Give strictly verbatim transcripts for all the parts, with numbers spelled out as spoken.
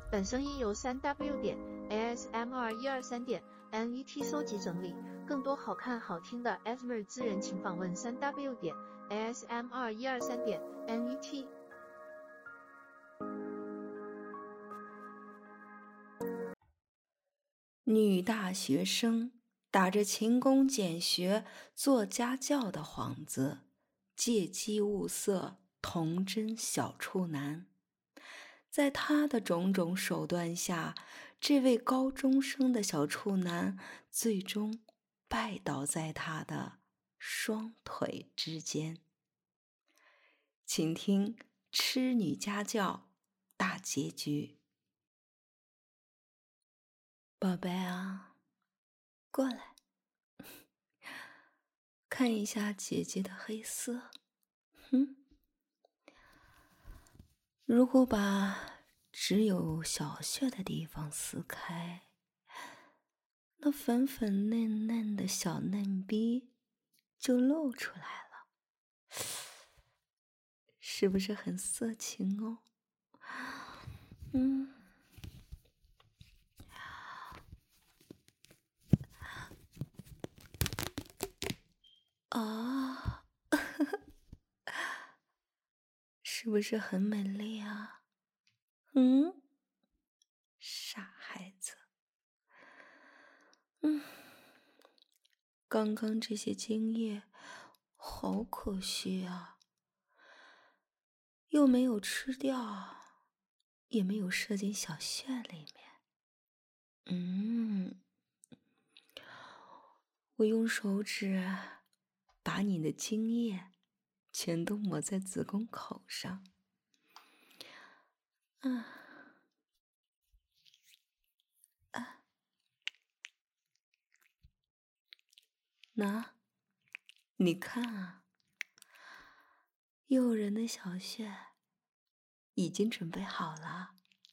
本声音由 三 W 点 A S M R 一二三点 N E T 搜集整理，更多好看好听的 A S M R 资源请访问 三 W 点 A S M R 一二三点 N E T。 女大学生打着勤工俭学、做家教的幌子，借机物色童真小处男。在他的种种手段下，这位高中生的小处男最终拜倒在他的双腿之间。请听《痴女家教》大结局。宝贝啊，过来，看一下姐姐的黑丝。嗯，如果把只有小穴的地方撕开，那粉粉嫩嫩的小嫩逼就露出来了，是不是很色情哦？嗯。啊，是不是很美丽啊？嗯，傻孩子。嗯，刚刚这些精液好可惜啊，又没有吃掉，也没有射进小穴里面。嗯，我用手指把你的精液全都抹在子宫口上。啊，啊，那，你看啊，诱人的小穴已经准备好了，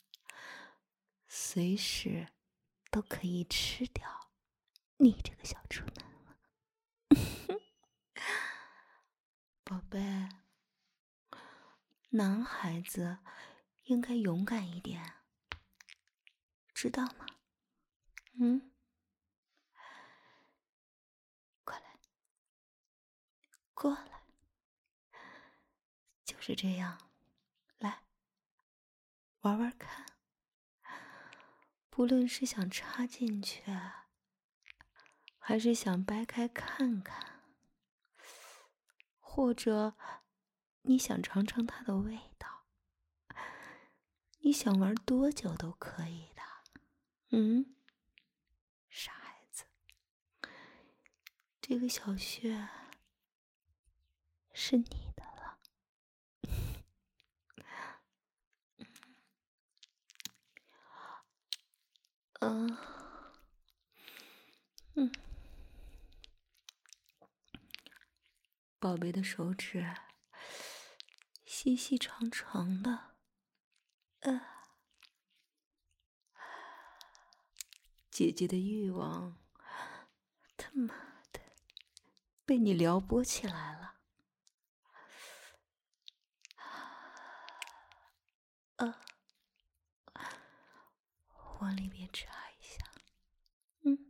随时都可以吃掉你这个小处男了。宝贝，男孩子应该勇敢一点，知道吗？嗯，过来，过来，就是这样，来，玩玩看。不论是想插进去，还是想掰开看看，或者你想尝尝它的味道，你想玩多久都可以的。嗯，傻孩子，这个小穴是你的了。嗯，嗯，宝贝的手指细细长长的，呃，姐姐的欲望，他妈的，被你撩拨起来了。啊，往里面插一下。嗯，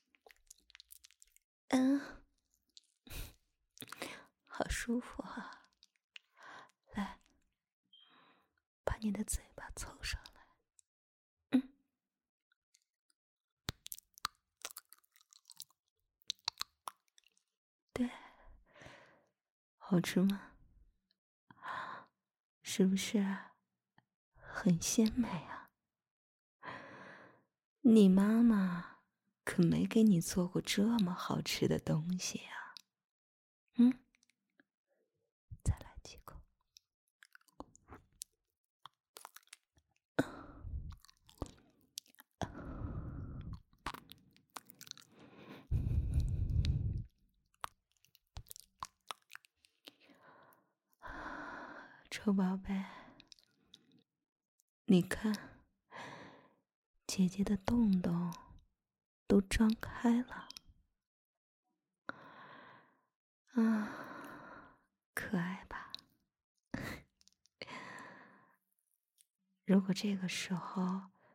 嗯，好舒服啊。来，把你的嘴巴凑上来。嗯，对，好吃吗？是不是很鲜美啊？你妈妈可没给你做过这么好吃的东西啊。嗯，再来几口。臭宝贝，你看，姐姐的洞洞都张开了。啊，可爱吧？如果这个时候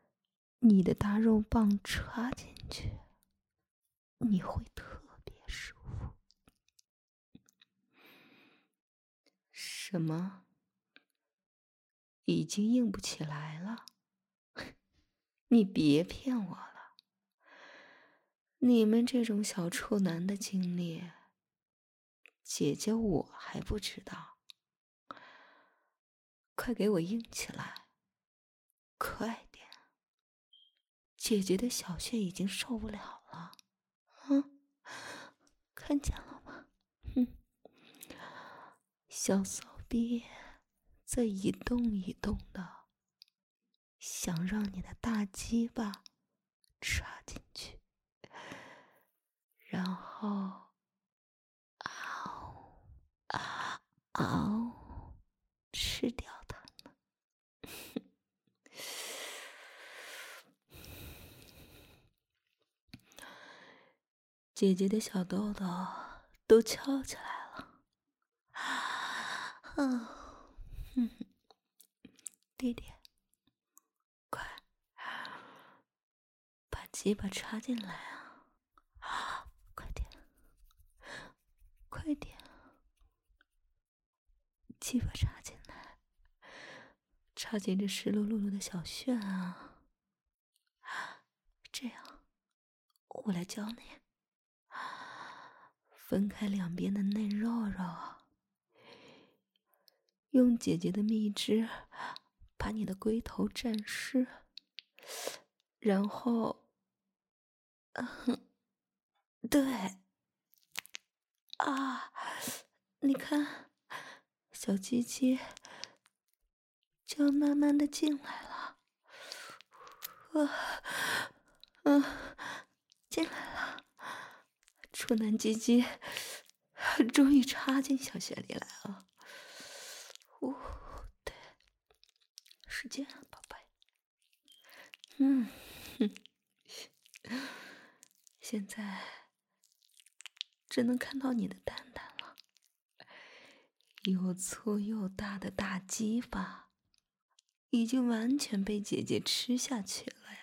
你的大肉棒插进去，你会特别舒服。什么？已经硬不起来了？你别骗我了，你们这种小处男的经历，姐姐我还不知道。快给我硬起来，快点！姐姐的小穴已经受不了了。嗯，看见了吗？哼，小骚逼在一动一动的，想让你的大鸡巴插进去，然后嗷啊嗷吃掉它们。姐姐的小豆豆都翘起来了。啊，嗯，弟弟，快把鸡巴插进来啊！啊，快点，快点，鸡巴插进来，插进这湿漉漉漉的小穴啊！这样，我来教你。分开两边的嫩肉肉，用姐姐的蜜汁把你的龟头沾湿，然后，嗯，对，啊，你看，小鸡鸡就要慢慢的进来了，啊，嗯，进来了，处男鸡鸡终于插进小穴里来了。哦，对，使劲啊，宝贝。嗯，哼，现在只能看到你的蛋蛋了，又粗又大的大鸡巴已经完全被姐姐吃下去了呀。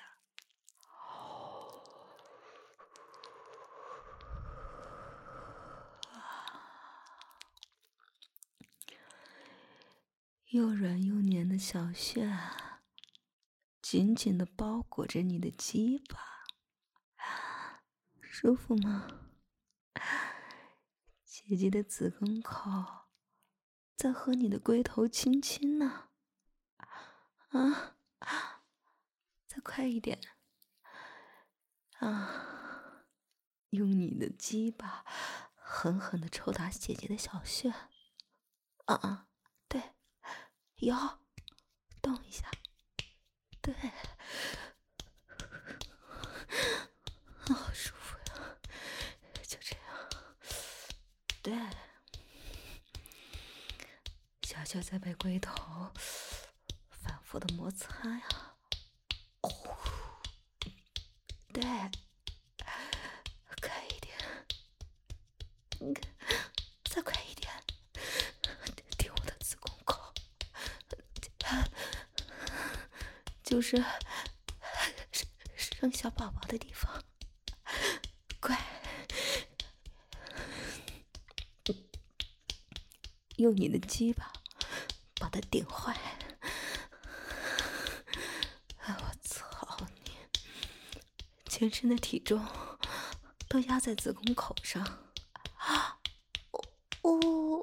又软又黏的小穴紧紧地包裹着你的鸡巴，舒服吗？姐姐的子宫口在和你的龟头亲亲呢。啊，再快一点！啊，用你的鸡巴狠狠地抽打姐姐的小穴。啊啊，对，有，动一下，对，好舒服呀，就这样，对，小穴在被龟头反复的摩擦呀，哦，对，快一点，再快一点，顶我的子宫口，就是生小宝宝的地方，快，用你的鸡巴把它顶坏。我操你，全身的体重都压在子宫口上。啊，哦，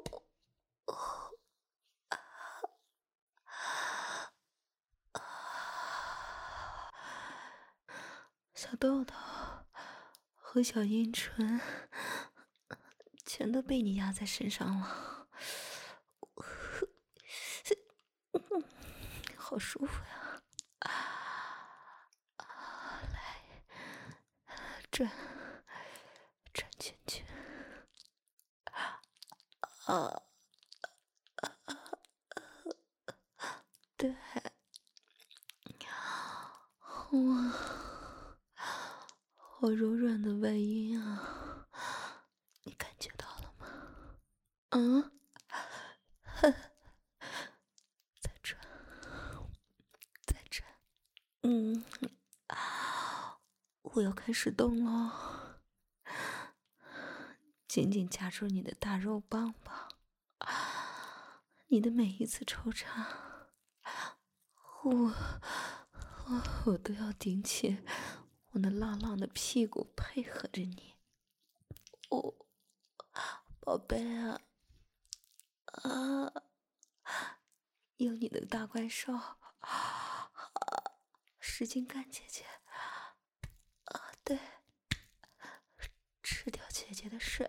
小豆豆和小阴唇全都被你压在身上了，好舒服呀！啊，来，转转圈圈，啊，对，哇，好柔软的外阴啊，你感觉到了吗？嗯，再转，再转，嗯，啊， 我要开始动了，紧紧夹住你的大肉棒棒，你的每一次抽插，我我我都要顶起我那浪浪的屁股配合着你。哦，宝贝啊，啊，用你的大怪兽，啊，使劲干姐姐，啊，对，吃掉姐姐的水，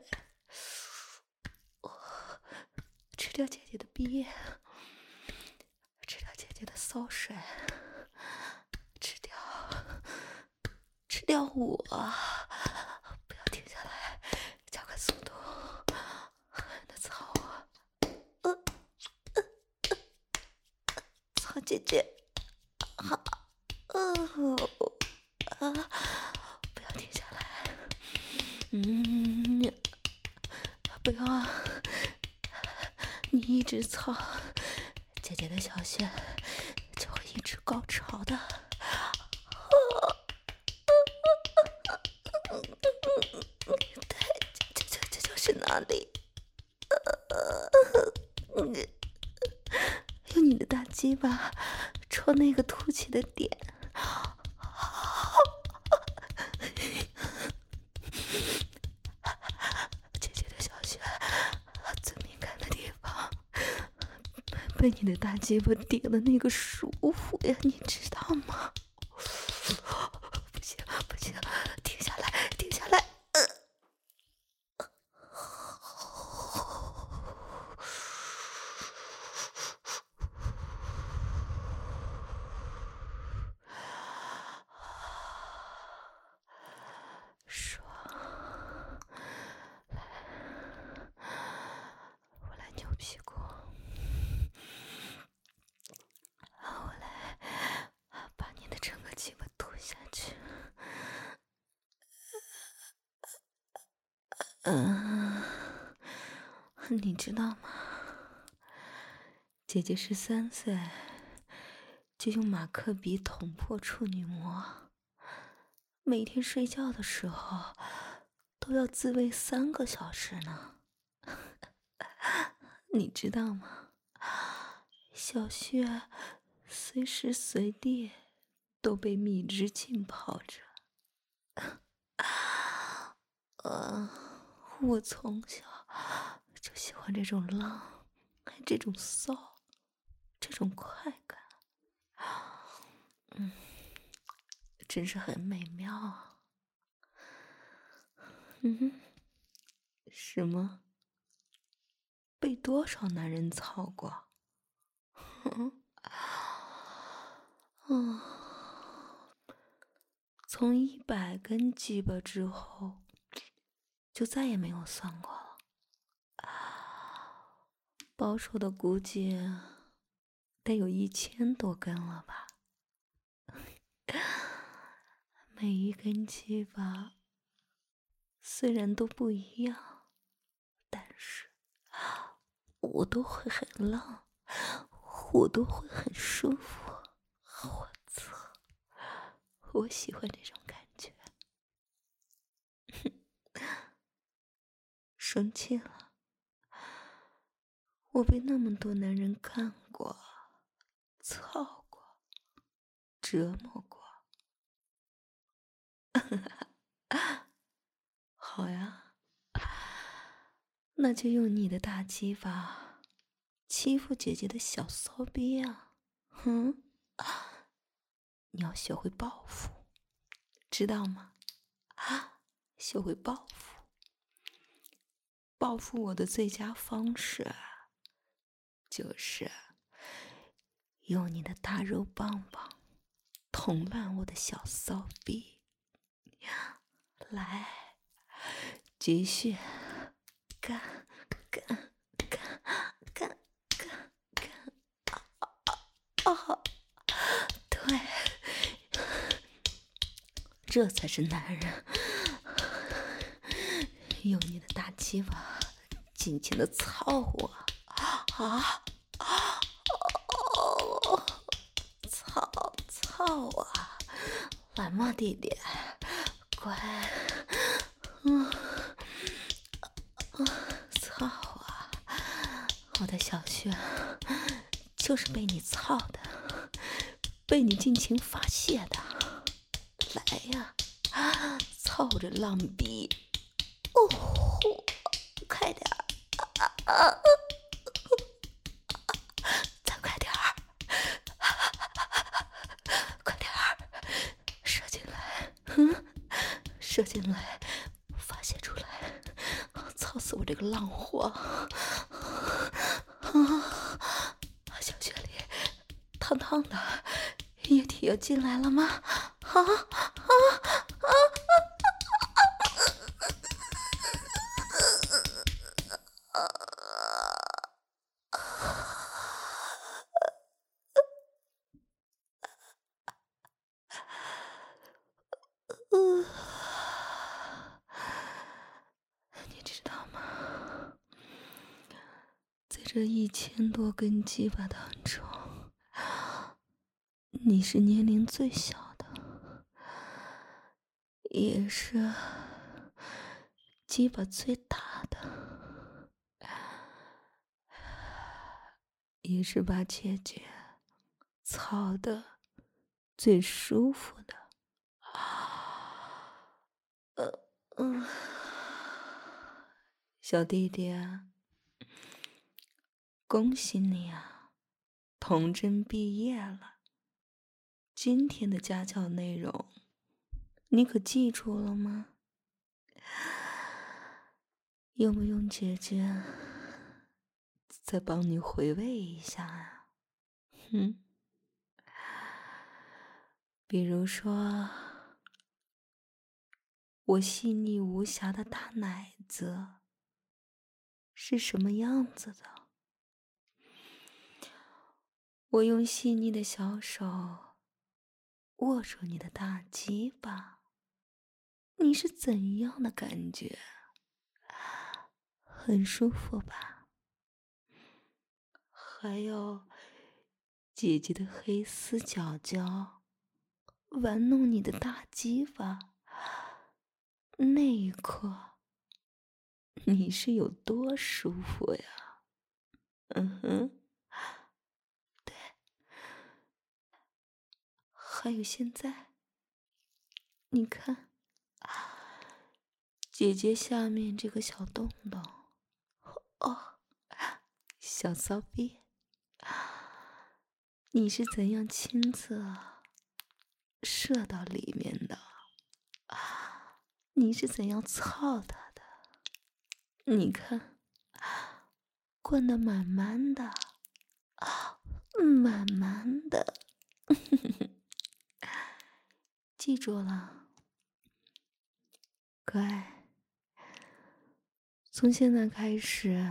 哦，吃掉姐姐的逼，吃掉姐姐的骚水，吃掉，吃掉我，不要停下来，加快速度，那操我，呃呃呃，操姐姐，好，呃啊，不要停下来，嗯，不要啊，你一直操，姐姐的小穴就会一直高潮的。对，这这这就是哪里？用你的大鸡巴戳那个凸起的点。姐姐的小穴最敏感的地方，被你的大鸡巴顶的那个舒服呀，你知道吗？不行不行，停下来停下来！爽，来，我来扭屁股，我来把你的整个鸡巴吐下去。嗯，你知道吗？姐姐十三岁就用马克笔捅破处女膜，每天睡觉的时候都要自慰三个小时呢。你知道吗？小穴随时随地都被蜜汁浸泡着。呃，我从小就喜欢这种浪，这种骚，这种快感，嗯，真是很美妙啊。嗯，什么？被多少男人操过？嗯，嗯，从一百根鸡巴之后，就再也没有算过了。保守的估计，得有一千多根了吧。每一根鸡巴虽然都不一样，但是我都会很浪，我都会很舒服。我操，我喜欢这种感觉。生气了，我被那么多男人干过、操过、折磨过。好呀，那就用你的大鸡巴欺负姐姐的小骚逼啊！哼，你要学会报复，知道吗？啊，学会报复。报复我的最佳方式，就是用你的大肉棒棒捅烂我的小骚逼。来，继续干干干干干干！啊，对，这才是男人。用你的大鸡巴尽情的操我啊！哦，操操啊！来嘛，弟弟， 乖。嗯，操啊！我的小穴就是被你操的，被你尽情发泄的。来呀，操着浪逼！哦，快点儿！啊，再快点儿！快点儿，射进来！嗯，射进来，发泄出来！操死我这个浪货！啊，小穴里烫烫的，液体要进来了吗？啊啊啊！你知道吗？在这一千多根鸡巴当中，你是年龄最小的，也是鸡巴最大的，也是把姐姐操的最舒服的。呃嗯，小弟弟啊，恭喜你啊，童真毕业了。今天的家教内容，你可记住了吗？用不用姐姐再帮你回味一下啊？嗯，比如说，我细腻无瑕的大奶子是什么样子的？我用细腻的小手握住你的大鸡巴，你是怎样的感觉？很舒服吧？还有姐姐的黑丝脚脚玩弄你的大鸡巴，那一刻你是有多舒服呀？嗯哼，对。还有现在，你看，姐姐下面这个小洞洞，哦，小骚逼，你是怎样亲自射到里面的？你是怎样操它的？你看，灌得满满的，满满的。记住了，乖，从现在开始，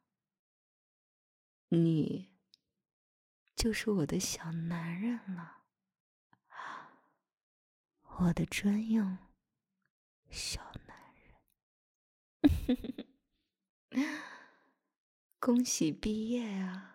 你就是我的小男人了，我的专用小男人。恭喜毕业啊！